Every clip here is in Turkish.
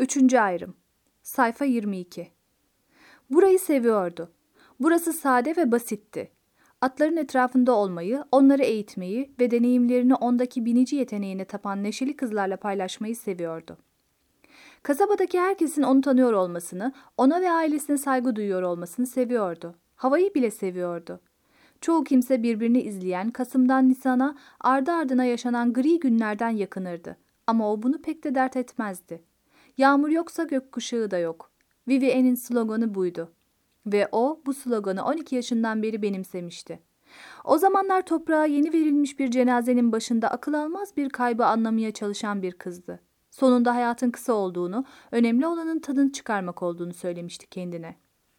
Üçüncü ayrım. Sayfa 22. Burayı seviyordu. Burası sade ve basitti. Atların etrafında olmayı, onları eğitmeyi ve deneyimlerini ondaki binici yeteneğine tapan neşeli kızlarla paylaşmayı seviyordu. Kasabadaki herkesin onu tanıyor olmasını, ona ve ailesine saygı duyuyor olmasını seviyordu. Havayı bile seviyordu. Çoğu kimse birbirini izleyen, Kasım'dan Nisan'a ardı ardına yaşanan gri günlerden yakınırdı. Ama o bunu pek de dert etmezdi. Yağmur yoksa gökkuşağı da yok. Vivienne'in sloganı buydu. Ve o bu sloganı 12 yaşından beri benimsemişti. O zamanlar toprağa yeni verilmiş bir cenazenin başında akıl almaz bir kaybı anlamaya çalışan bir kızdı. Sonunda hayatın kısa olduğunu, önemli olanın tadını çıkarmak olduğunu söylemişti kendine.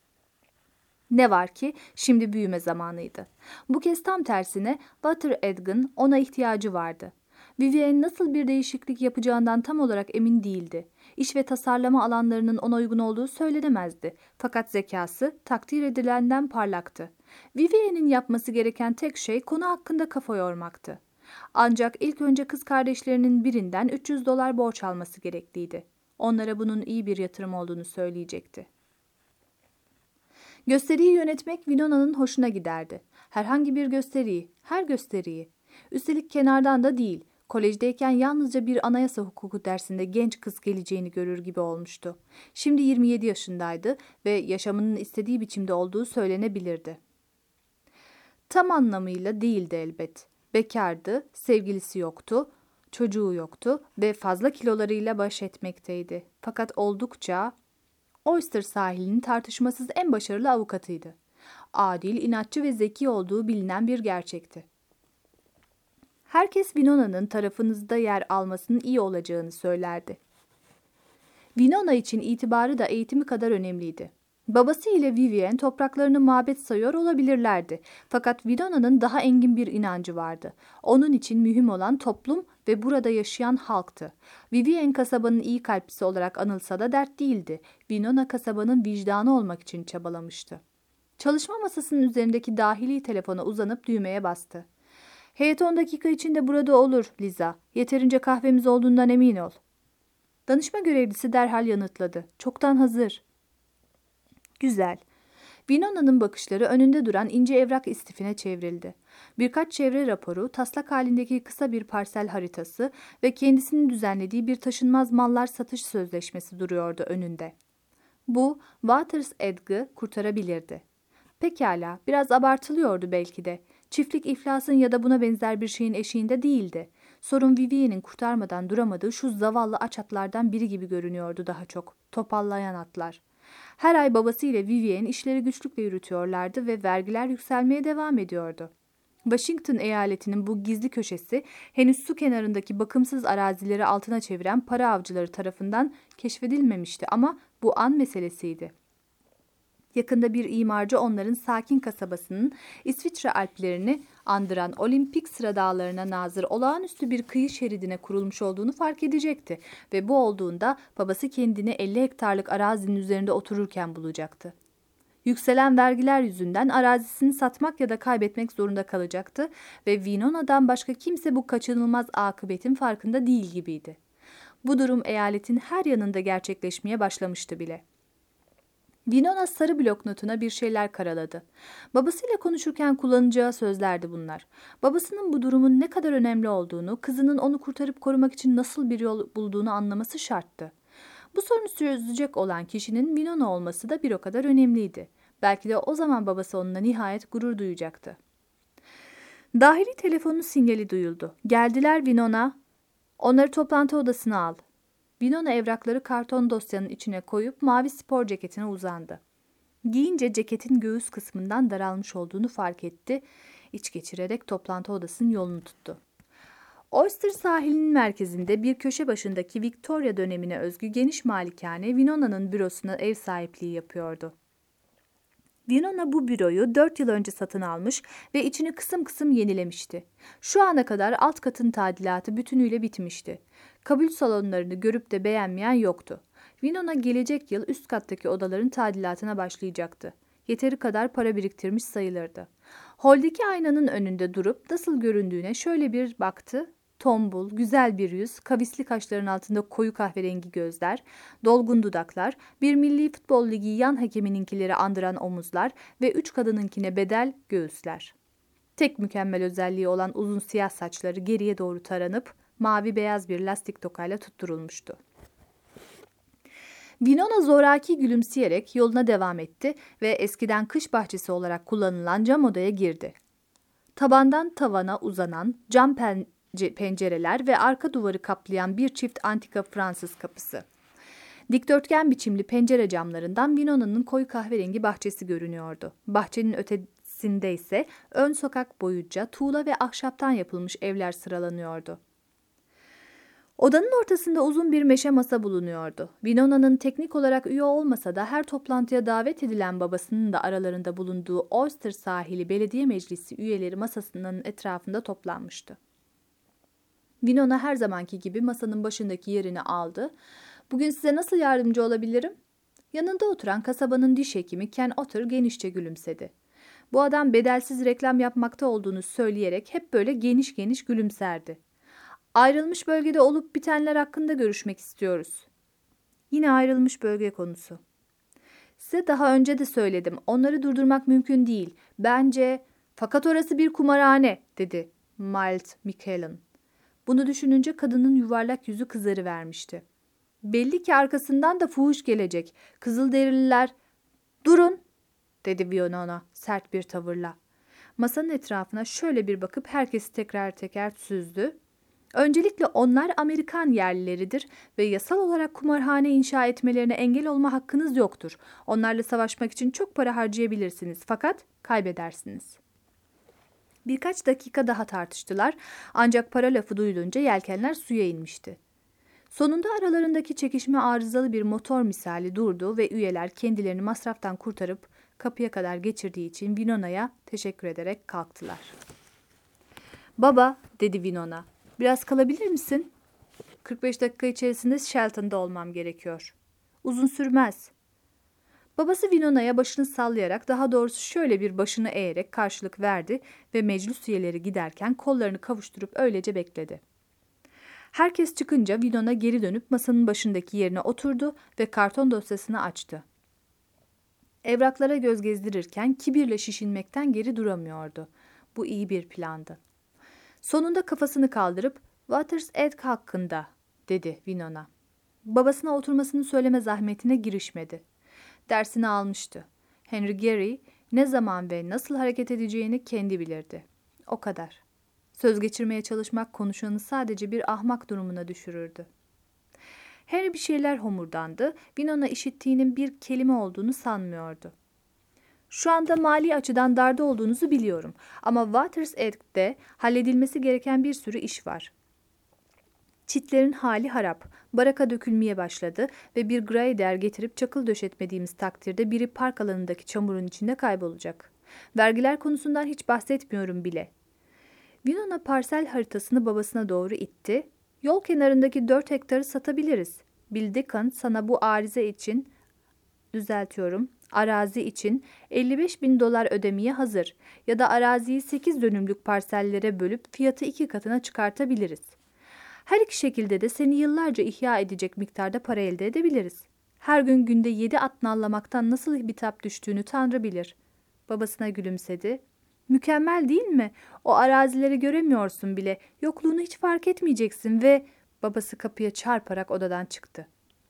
Ne var ki şimdi büyüme zamanıydı. Bu kez tam tersine Walter Edg'in ona ihtiyacı vardı. Vivienne nasıl bir değişiklik yapacağından tam olarak emin değildi. İş ve tasarlama alanlarının ona uygun olduğu söylenemezdi. Fakat zekası takdir edilenden parlaktı. Vivienne'in yapması gereken tek şey konu hakkında kafa yormaktı. Ancak ilk önce kız kardeşlerinin birinden $300 borç alması gerekliydi. Onlara bunun iyi bir yatırım olduğunu söyleyecekti. Gösteriyi yönetmek Winona'nın hoşuna giderdi. Herhangi bir gösteriyi, her gösteriyi. Üstelik kenardan da değil, kolejdeyken yalnızca bir anayasa hukuku dersinde genç kız geleceğini görür gibi olmuştu. Şimdi 27 yaşındaydı ve yaşamının istediği biçimde olduğu söylenebilirdi. Tam anlamıyla değildi elbet. Bekardı, sevgilisi yoktu, çocuğu yoktu ve fazla kilolarıyla baş etmekteydi. Fakat oldukça... Oyster sahilinin tartışmasız en başarılı avukatıydı. Adil, inatçı ve zeki olduğu bilinen bir gerçekti. Herkes Winona'nın tarafınızda yer almasının iyi olacağını söylerdi. Winona için itibarı da eğitimi kadar önemliydi. Babası ile Vivienne topraklarını mabet sayıyor olabilirlerdi. Fakat Winona'nın daha engin bir inancı vardı. Onun için mühim olan toplum ve burada yaşayan halktı. Vivienne kasabanın iyi kalplisi olarak anılsa da dert değildi. Winona kasabanın vicdanı olmak için çabalamıştı. Çalışma masasının üzerindeki dahili telefona uzanıp düğmeye bastı. "Heyet 10 dakika içinde burada olur, Liza. Yeterince kahvemiz olduğundan emin ol." Danışma görevlisi derhal yanıtladı. "Çoktan hazır." Güzel. Winona'nın bakışları önünde duran ince evrak istifine çevrildi. Birkaç çevre raporu, taslak halindeki kısa bir parsel haritası ve kendisinin düzenlediği bir taşınmaz mallar satış sözleşmesi duruyordu önünde. Bu, Waters Edg'ı kurtarabilirdi. Pekala, biraz abartılıyordu belki de. Çiftlik iflasın ya da buna benzer bir şeyin eşiğinde değildi. Sorun Vivienne'in kurtarmadan duramadığı şu zavallı aç atlardan biri gibi görünüyordu daha çok. Topallayan atlar. Her ay babası ile Vivienne işleri güçlükle yürütüyorlardı ve vergiler yükselmeye devam ediyordu. Washington eyaletinin bu gizli köşesi henüz su kenarındaki bakımsız arazileri altına çeviren para avcıları tarafından keşfedilmemişti ama bu an meselesiydi. Yakında bir imarcı onların sakin kasabasının İsviçre Alplerini andıran olimpik sıra dağlarına nazır olağanüstü bir kıyı şeridine kurulmuş olduğunu fark edecekti ve bu olduğunda babası kendini 50 hektarlık arazinin üzerinde otururken bulacaktı. Yükselen vergiler yüzünden arazisini satmak ya da kaybetmek zorunda kalacaktı ve Winona'dan başka kimse bu kaçınılmaz akıbetin farkında değil gibiydi. Bu durum eyaletin her yanında gerçekleşmeye başlamıştı bile. Winona sarı blok notuna bir şeyler karaladı. Babasıyla konuşurken kullanacağı sözlerdi bunlar. Babasının bu durumun ne kadar önemli olduğunu, kızının onu kurtarıp korumak için nasıl bir yol bulduğunu anlaması şarttı. Bu sorunu çözecek olan kişinin Winona olması da bir o kadar önemliydi. Belki de o zaman babası onunla nihayet gurur duyacaktı. Dahili telefonun sinyali duyuldu. "Geldiler Winona. Onları toplantı odasına al." Winona evrakları karton dosyanın içine koyup mavi spor ceketine uzandı. Giyince ceketin göğüs kısmından daralmış olduğunu fark etti. İç geçirerek toplantı odasının yolunu tuttu. Oyster sahilinin merkezinde bir köşe başındaki Victoria dönemine özgü geniş malikane Winona'nın bürosuna ev sahipliği yapıyordu. Winona bu büroyu 4 yıl önce satın almış ve içini kısım kısım yenilemişti. Şu ana kadar alt katın tadilatı bütünüyle bitmişti. Kabul salonlarını görüp de beğenmeyen yoktu. Winona gelecek yıl üst kattaki odaların tadilatına başlayacaktı. Yeteri kadar para biriktirmiş sayılırdı. Holdeki aynanın önünde durup nasıl göründüğüne şöyle bir baktı. tombul, güzel bir yüz, kavisli kaşların altında koyu kahverengi gözler, dolgun dudaklar, bir milli futbol ligi yan hakemininkileri andıran omuzlar ve 3 kadınınkine bedel göğüsler. Tek mükemmel özelliği olan uzun siyah saçları geriye doğru taranıp mavi beyaz bir lastik tokayla tutturulmuştu. Winona zoraki gülümseyerek yoluna devam etti ve eskiden kış bahçesi olarak kullanılan cam odaya girdi. Tabandan tavana uzanan cam pencereler ve arka duvarı kaplayan bir çift antika Fransız kapısı. Dikdörtgen biçimli pencere camlarından Winona'nın koyu kahverengi bahçesi görünüyordu. Bahçenin ötesinde ise ön sokak boyunca tuğla ve ahşaptan yapılmış evler sıralanıyordu. Odanın ortasında uzun bir meşe masa bulunuyordu. Winona'nın teknik olarak üye olmasa da her toplantıya davet edilen babasının da aralarında bulunduğu Oyster Sahili Belediye Meclisi üyeleri masasının etrafında toplanmıştı. Winona her zamanki gibi masanın başındaki yerini aldı. "Bugün size nasıl yardımcı olabilirim?" Yanında oturan kasabanın diş hekimi Ken Otter genişçe gülümsedi. Bu adam bedelsiz reklam yapmakta olduğunu söyleyerek hep böyle geniş geniş gülümserdi. "Ayrılmış bölgede olup bitenler hakkında görüşmek istiyoruz." Yine ayrılmış bölge konusu. "Size daha önce de söyledim. Onları durdurmak mümkün değil. Bence..." "Fakat orası bir kumarhane," dedi Miles McClellan. Bunu düşününce kadının yuvarlak yüzü kızarıvermişti. "Belli ki arkasından da fuhuş gelecek. Kızılderililer..." "Durun," dedi Winona sert bir tavırla. Masanın etrafına şöyle bir bakıp herkesi teker teker süzdü. "Öncelikle onlar Amerikan yerlileridir ve yasal olarak kumarhane inşa etmelerine engel olma hakkınız yoktur. Onlarla savaşmak için çok para harcayabilirsiniz fakat kaybedersiniz." Birkaç dakika daha tartıştılar ancak para lafı duyulunca yelkenler suya inmişti. Sonunda aralarındaki çekişme arızalı bir motor misali durdu ve üyeler kendilerini masraftan kurtarıp kapıya kadar geçirdiği için Winona'ya teşekkür ederek kalktılar. "Baba," dedi Winona, "biraz kalabilir misin? 45 dakika içerisinde Shelton'da olmam gerekiyor." "Uzun sürmez." Babası Winona'ya başını sallayarak, daha doğrusu şöyle bir başını eğerek karşılık verdi ve meclis üyeleri giderken kollarını kavuşturup öylece bekledi. Herkes çıkınca Winona geri dönüp masanın başındaki yerine oturdu ve karton dosyasını açtı. Evraklara göz gezdirirken kibirle şişinmekten geri duramıyordu. Bu iyi bir plandı. Sonunda kafasını kaldırıp "Waters Edge hakkında," dedi Winona. Babasına oturmasını söyleme zahmetine girişmedi. Dersini almıştı. Henry Gary ne zaman ve nasıl hareket edeceğini kendi bilirdi. O kadar. Söz geçirmeye çalışmak konuşanı sadece bir ahmak durumuna düşürürdü. Henry bir şeyler homurdandı. Winona işittiğinin bir kelime olduğunu sanmıyordu. "Şu anda mali açıdan darda olduğunuzu biliyorum ama Waters Edge'de halledilmesi gereken bir sürü iş var. Çitlerin hali harap, baraka dökülmeye başladı ve bir grader getirip çakıl döşetmediğimiz takdirde biri park alanındaki çamurun içinde kaybolacak. Vergiler konusundan hiç bahsetmiyorum bile." Winona parsel haritasını babasına doğru itti. "Yol kenarındaki 4 hektarı satabiliriz. Bill Deacon sana bu arazi için $55.000 ödemeye hazır ya da araziyi 8 dönümlük parsellere bölüp fiyatı 2 katına çıkartabiliriz. Her iki şekilde de seni yıllarca ihya edecek miktarda para elde edebiliriz. Her gün günde 7 at nallamaktan nasıl bitap düştüğünü Tanrı bilir." Babasına gülümsedi. "Mükemmel değil mi? O arazileri göremiyorsun bile. Yokluğunu hiç fark etmeyeceksin ve..." Babası kapıya çarparak odadan çıktı.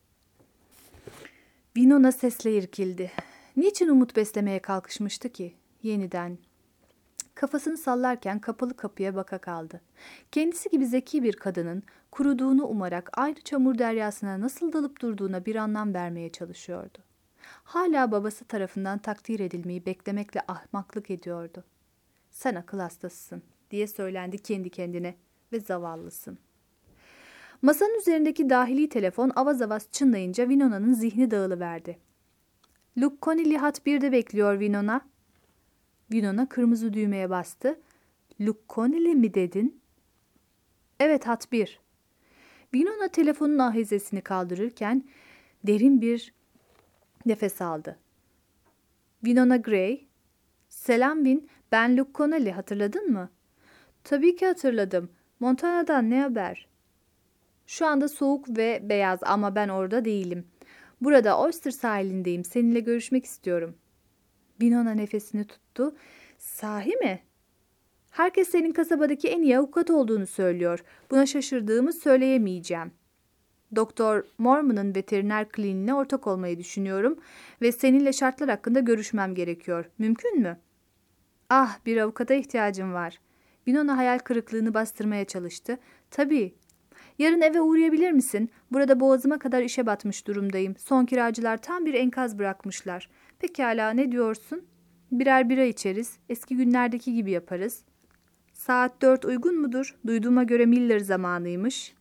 Winona sesle irkildi. Niçin umut beslemeye kalkışmıştı ki? Yeniden. Kafasını sallarken kapalı kapıya baka kaldı. Kendisi gibi zeki bir kadının kuruduğunu umarak aynı çamur deryasına nasıl dalıp durduğuna bir anlam vermeye çalışıyordu. Hala babası tarafından takdir edilmeyi beklemekle ahmaklık ediyordu. "Sen akıl hastasısın," diye söylendi kendi kendine, "ve zavallısın." Masanın üzerindeki dahili telefon avaz avaz çınlayınca Winona'nın zihni dağılıverdi. "Luke Connelly hat 1'de bekliyor Winona." Winona kırmızı düğmeye bastı. "Luke Connelly mi dedin?" "Evet, hat 1. Winona telefonun ahizesini kaldırırken derin bir nefes aldı. "Winona Gray." "Selam Win, ben Luke Connelly, hatırladın mı?" "Tabii ki hatırladım. Montana'dan ne haber? Şu anda soğuk ve beyaz ama ben orada değilim. Burada Oyster sahilindeyim. Seninle görüşmek istiyorum. Winona nefesini tuttu. Sahi mi? Herkes senin kasabadaki en iyi avukat olduğunu söylüyor. Buna şaşırdığımı söyleyemeyeceğim. Doktor Mormon'un veteriner kliniğine ortak olmayı düşünüyorum ve seninle şartlar hakkında görüşmem gerekiyor. Mümkün mü? Ah, bir avukata ihtiyacım var. Winona hayal kırıklığını bastırmaya çalıştı. Tabii. Yarın eve uğrayabilir misin? Burada boğazıma kadar işe batmış durumdayım. Son kiracılar tam bir enkaz bırakmışlar. Pekala, ne diyorsun? Birer bira içeriz. Eski günlerdeki gibi yaparız. Saat 4 uygun mudur? Duyduğuma göre Miller zamanıymış.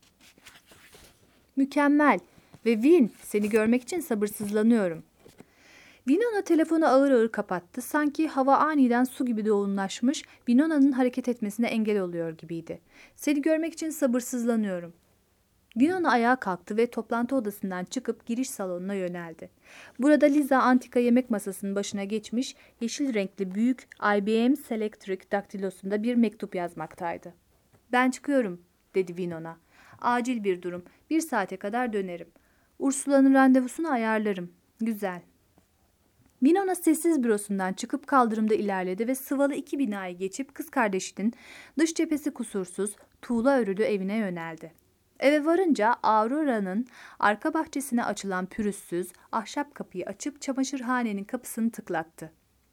Mükemmel. Ve Win, seni görmek için sabırsızlanıyorum. Winona telefonu ağır ağır kapattı. Sanki hava aniden su gibi yoğunlaşmış, Winona'nın hareket etmesine engel oluyor gibiydi. Seni görmek için sabırsızlanıyorum. Winona ayağa kalktı ve toplantı odasından çıkıp giriş salonuna yöneldi. Burada Liza antika yemek masasının başına geçmiş, yeşil renkli büyük IBM Selectric daktilosunda bir mektup yazmaktaydı. Ben çıkıyorum, dedi Winona. Acil bir durum. 1 saate kadar dönerim. Ursula'nın randevusunu ayarlarım. Güzel. Winona sessiz bürosundan çıkıp kaldırımda ilerledi ve sıvalı 2 binayı geçip kız kardeşinin dış cephesi kusursuz, tuğla örülü evine yöneldi. Eve varınca Aurora'nın arka bahçesine açılan pürüzsüz ahşap kapıyı açıp çamaşırhanenin kapısını tıklattı.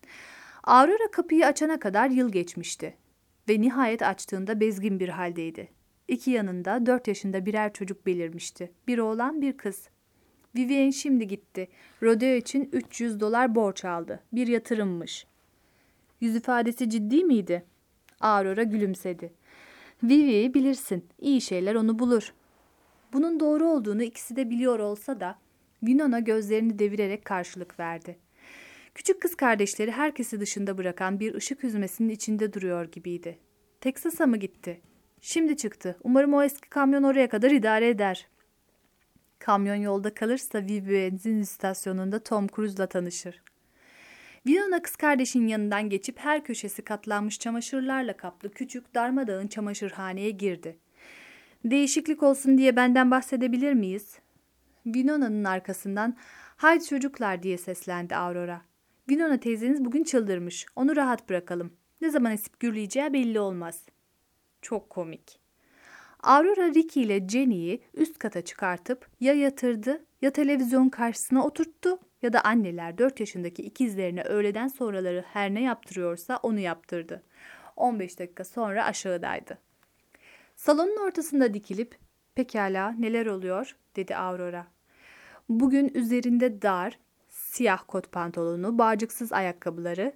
Aurora kapıyı açana kadar yıl geçmişti ve nihayet açtığında bezgin bir haldeydi. 2 yanında 4 yaşında birer çocuk belirmişti. Bir oğlan, bir kız. Vivian şimdi gitti. Rodeo için $300 borç aldı. Bir yatırımmış. Yüz ifadesi ciddi miydi? Aurora gülümsedi. Vivi bilirsin, iyi şeyler onu bulur. Bunun doğru olduğunu ikisi de biliyor olsa da Winona gözlerini devirerek karşılık verdi. Küçük kız kardeşleri herkesi dışında bırakan bir ışık hüzmesinin içinde duruyor gibiydi. Teksas'a mı gitti? Şimdi çıktı. Umarım o eski kamyon oraya kadar idare eder. Kamyon yolda kalırsa Vivi benzin istasyonunda Tom Cruise'la tanışır. Winona kız kardeşin yanından geçip her köşesi katlanmış çamaşırlarla kaplı küçük darmadağın çamaşırhaneye girdi. Değişiklik olsun diye benden bahsedebilir miyiz? Winona'nın arkasından haydi çocuklar diye seslendi Aurora. Winona teyzeniz bugün çıldırmış. Onu rahat bırakalım. Ne zaman esip gürleyeceği belli olmaz. Çok komik. Aurora Ricky ile Jenny'yi üst kata çıkartıp ya yatırdı ya televizyon karşısına oturttu ya da anneler 4 yaşındaki ikizlerine öğleden sonraları her ne yaptırıyorsa onu yaptırdı. 15 dakika sonra aşağıdaydı. Salonun ortasında dikilip "Pekala, neler oluyor?" dedi Aurora. Bugün üzerinde dar, siyah kot pantolonu, bağcıksız ayakkabıları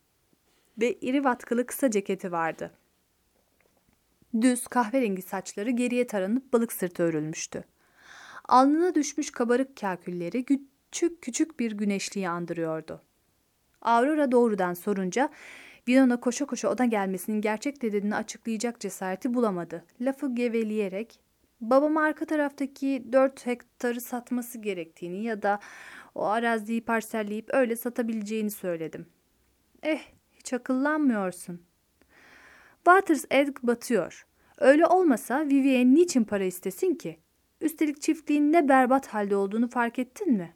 ve iri vatkılı kısa ceketi vardı. Düz kahverengi saçları geriye taranıp balık sırtı örülmüştü. Alnına düşmüş kabarık kakülleri küçük küçük bir güneşliği andırıyordu. Aurora doğrudan sorunca Winona koşa koşa ona gelmesinin gerçek nedenini açıklayacak cesareti bulamadı. Lafı geveleyerek babama arka taraftaki 4 hektarı satması gerektiğini ya da o araziyi parselleyip öyle satabileceğini söyledim. Hiç akıllanmıyorsun. Waters Edg batıyor. Öyle olmasa Vivian niçin para istesin ki? Üstelik çiftliğin ne berbat halde olduğunu fark ettin mi?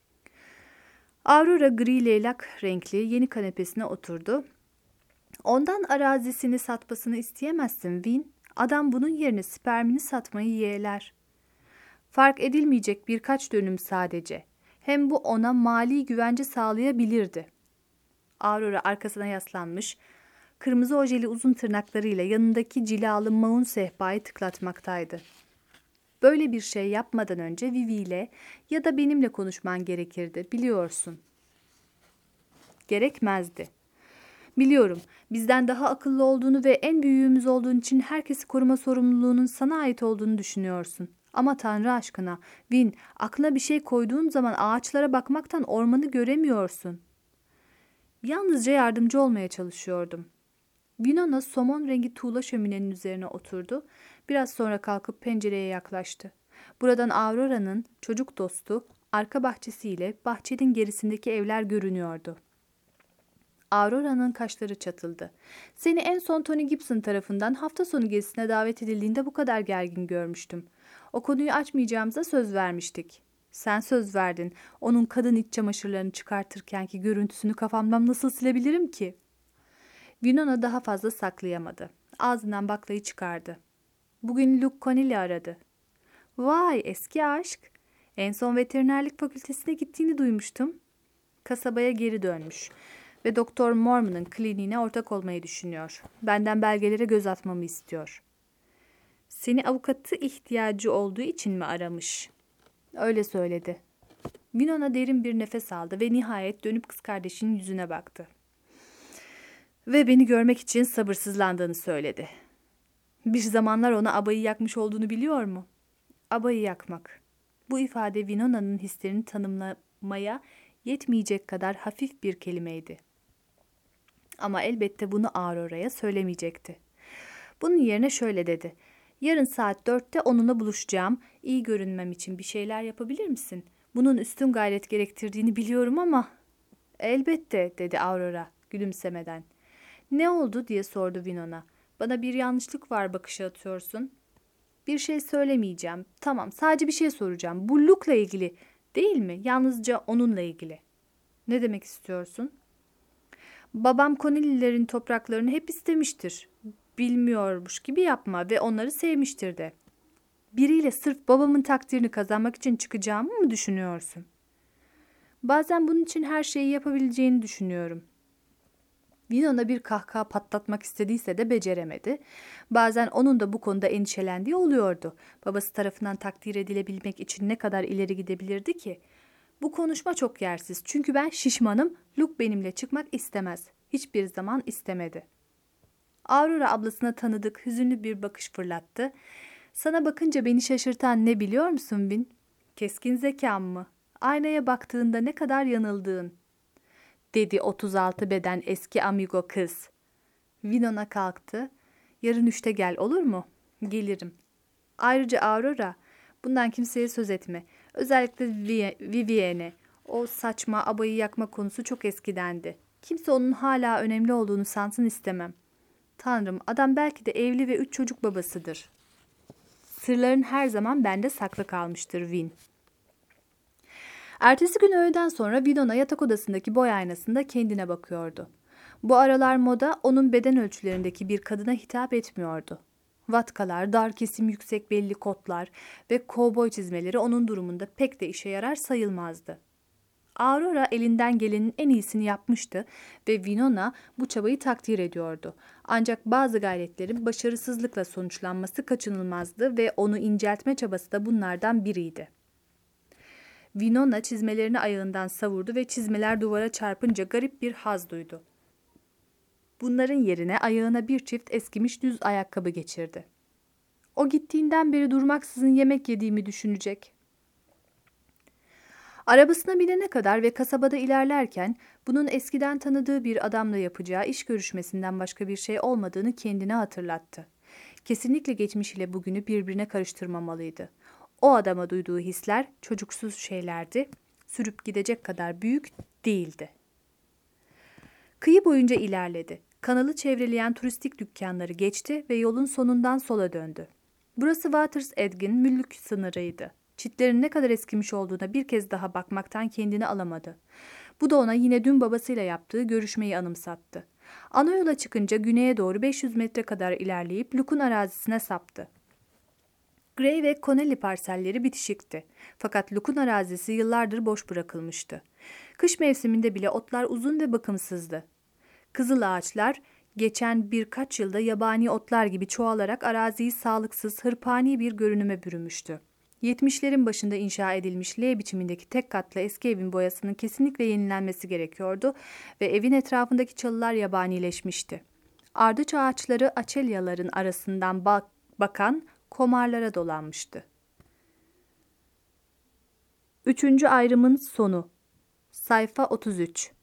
Aurora gri leylak renkli yeni kanepesine oturdu. Ondan arazisini satmasını isteyemezsin Vin. Adam bunun yerine spermini satmayı yeğler. Fark edilmeyecek birkaç dönüm sadece. Hem bu ona mali güvence sağlayabilirdi. Aurora arkasına yaslanmış, kırmızı ojeli uzun tırnaklarıyla yanındaki cilalı maun sehpayı tıklatmaktaydı. Böyle bir şey yapmadan önce Vivi ile ya da benimle konuşman gerekirdi, biliyorsun. Gerekmezdi. Biliyorum, bizden daha akıllı olduğunu ve en büyüğümüz olduğun için herkesi koruma sorumluluğunun sana ait olduğunu düşünüyorsun. Ama Tanrı aşkına, Vin, aklına bir şey koyduğun zaman ağaçlara bakmaktan ormanı göremiyorsun. Yalnızca yardımcı olmaya çalışıyordum. Winona somon rengi tuğla şöminenin üzerine oturdu. Biraz sonra kalkıp pencereye yaklaştı. Buradan Aurora'nın çocuk dostu arka bahçesiyle bahçenin gerisindeki evler görünüyordu. Aurora'nın kaşları çatıldı. Seni en son Tony Gibson tarafından hafta sonu gezisine davet edildiğinde bu kadar gergin görmüştüm. O konuyu açmayacağımıza söz vermiştik. Sen söz verdin. Onun kadın iç çamaşırlarını çıkartırkenki görüntüsünü kafamdan nasıl silebilirim ki? Winona daha fazla saklayamadı. Ağzından baklayı çıkardı. Bugün Luke Connelly aradı. Vay, eski aşk. En son veterinerlik fakültesine gittiğini duymuştum. Kasabaya geri dönmüş ve Doktor Mormon'un kliniğine ortak olmayı düşünüyor. Benden belgelere göz atmamı istiyor. Seni avukatı ihtiyacı olduğu için mi aramış? Öyle söyledi. Winona derin bir nefes aldı ve nihayet dönüp kız kardeşinin yüzüne baktı. Ve beni görmek için sabırsızlandığını söyledi. Bir zamanlar ona abayı yakmış olduğunu biliyor mu? Abayı yakmak. Bu ifade Winona'nın hislerini tanımlamaya yetmeyecek kadar hafif bir kelimeydi. Ama elbette bunu Aurora'ya söylemeyecekti. Bunun yerine şöyle dedi. Yarın saat 4'te onunla buluşacağım. İyi görünmem için bir şeyler yapabilir misin? Bunun üstün gayret gerektirdiğini biliyorum ama... Elbette, dedi Aurora gülümsemeden. Ne oldu diye sordu Winona. Bana bir yanlışlık var bakışı atıyorsun. Bir şey söylemeyeceğim. Tamam, sadece bir şey soracağım. Bu Luke'la ilgili değil mi? Yalnızca onunla ilgili. Ne demek istiyorsun? Babam Connelly'lerin topraklarını hep istemiştir. Bilmiyormuş gibi yapma ve onları sevmiştir de. Biriyle sırf babamın takdirini kazanmak için çıkacağımı mı düşünüyorsun? Bazen bunun için her şeyi yapabileceğini düşünüyorum. Winona bir kahkaha patlatmak istediyse de beceremedi. Bazen onun da bu konuda endişelendiği oluyordu. Babası tarafından takdir edilebilmek için ne kadar ileri gidebilirdi ki? Bu konuşma çok yersiz. Çünkü ben şişmanım. Luke benimle çıkmak istemez. Hiçbir zaman istemedi. Aurora ablasına tanıdık, hüzünlü bir bakış fırlattı. Sana bakınca beni şaşırtan ne biliyor musun Win? Keskin zekam mı? Aynaya baktığında ne kadar yanıldığın, dedi 36 beden eski amigo kız. Winona kalktı. Yarın 3'te gel, olur mu? Gelirim. Ayrıca Aurora, bundan kimseye söz etme. Özellikle Vivienne. O saçma abayı yakma konusu çok eskidendi. Kimse onun hala önemli olduğunu sansın istemem. Tanrım, adam belki de evli ve 3 çocuk babasıdır. Sırların her zaman bende saklı kalmıştır Win. Ertesi gün öğleden sonra Winona yatak odasındaki boy aynasında kendine bakıyordu. Bu aralar moda onun beden ölçülerindeki bir kadına hitap etmiyordu. Vatkalar, dar kesim yüksek belli kotlar ve kovboy çizmeleri onun durumunda pek de işe yarar sayılmazdı. Aurora elinden gelenin en iyisini yapmıştı ve Winona bu çabayı takdir ediyordu. Ancak bazı gayretlerin başarısızlıkla sonuçlanması kaçınılmazdı ve onu inceltme çabası da bunlardan biriydi. Winona çizmelerini ayağından savurdu ve çizmeler duvara çarpınca garip bir haz duydu. Bunların yerine ayağına bir çift eskimiş düz ayakkabı geçirdi. O gittiğinden beri durmaksızın yemek yediğimi düşünecek. Arabasına binene kadar ve kasabada ilerlerken bunun eskiden tanıdığı bir adamla yapacağı iş görüşmesinden başka bir şey olmadığını kendine hatırlattı. Kesinlikle geçmişiyle bugünü birbirine karıştırmamalıydı. O adama duyduğu hisler çocuksuz şeylerdi, sürüp gidecek kadar büyük değildi. Kıyı boyunca ilerledi. Kanalı çevreleyen turistik dükkanları geçti ve yolun sonundan sola döndü. Burası Waters Edg'in mülk sınırıydı. Çitlerin ne kadar eskimiş olduğuna bir kez daha bakmaktan kendini alamadı. Bu da ona yine dün babasıyla yaptığı görüşmeyi anımsattı. Ana yola çıkınca güneye doğru 500 metre kadar ilerleyip Luke'un arazisine saptı. Gray ve Connelly parselleri bitişikti. Fakat Luke'un arazisi yıllardır boş bırakılmıştı. Kış mevsiminde bile otlar uzun ve bakımsızdı. Kızıl ağaçlar geçen birkaç yılda yabani otlar gibi çoğalarak araziyi sağlıksız, hırpani bir görünüme bürümüştü. 70'lerin başında inşa edilmiş L biçimindeki tek katlı eski evin boyasının kesinlikle yenilenmesi gerekiyordu ve evin etrafındaki çalılar yabanileşmişti. Ardıç ağaçları açelyaların arasından bakan komarlara dolanmıştı. 3. ayrımın sonu. Sayfa 33.